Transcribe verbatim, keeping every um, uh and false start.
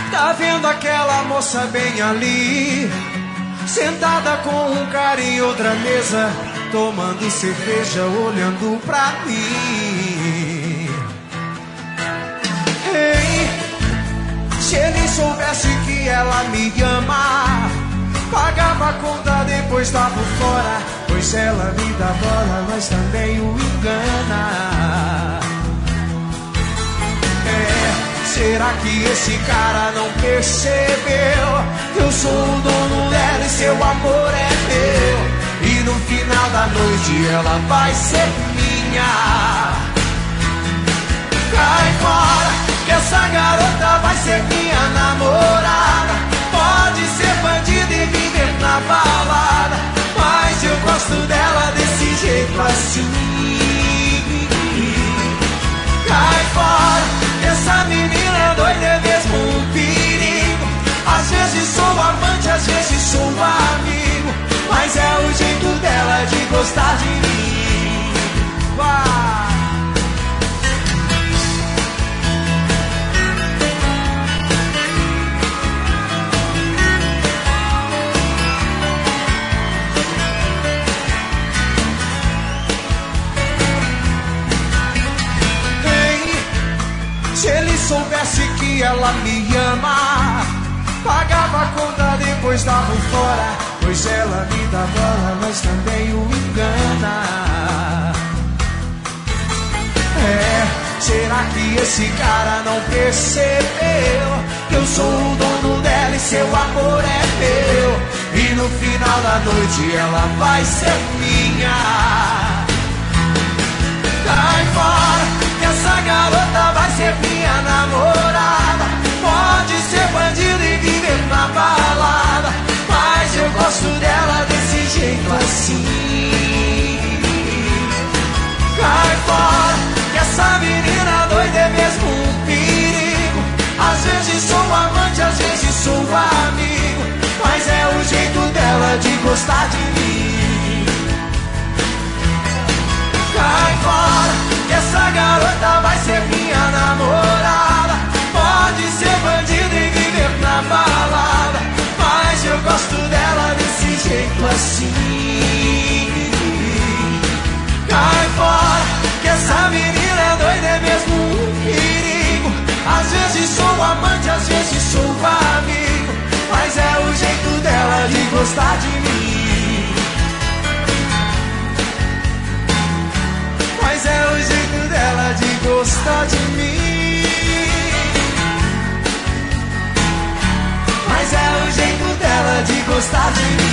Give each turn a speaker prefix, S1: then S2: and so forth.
S1: Tá vendo aquela moça bem ali, sentada com um cara em outra mesa, tomando cerveja, olhando pra mim. Ei, se ele soubesse que ela me ama, pagava a conta, depois tava fora, pois ela me dá bola, mas também o engana. É, será que esse cara não percebeu que eu sou o dono dela e seu amor é meu? E no final da noite ela vai ser minha. Cai fora, que essa garota vai ser minha namorada. Pode ser bandida e viver na balada, mas eu gosto dela desse jeito assim. Cai fora, que essa menina é doida, é mesmo um perigo. Às vezes sou amante, às vezes sou amigo, mas é o jeito dela de gostar de mim. Vai! Se ele soubesse que ela me ama, pagava a conta, depois dava fora, pois ela me dá bola, mas também o engana. É, será que esse cara não percebeu que eu sou o dono dela e seu amor é meu? E no final da noite ela vai ser minha. Cai fora, que essa garota vai ser minha namorada. Pode ser bandida e viver na balada, mas eu gosto dela desse jeito assim. Cai fora, que essa menina doida é mesmo um perigo. Às vezes sou amante, às vezes sou amigo, mas é o jeito dela de gostar de mim. Cai fora, que essa garota vai ser minha namorada. Pode ser bandida e viver na balada, mas eu gosto dela desse jeito assim. Cai fora, que essa menina é doida, é mesmo um perigo. Às vezes sou amante, às vezes sou amigo, mas é o jeito dela de gostar de mim. Mas é o jeito dela de gostar de mim. Mas é o jeito dela de gostar de mim.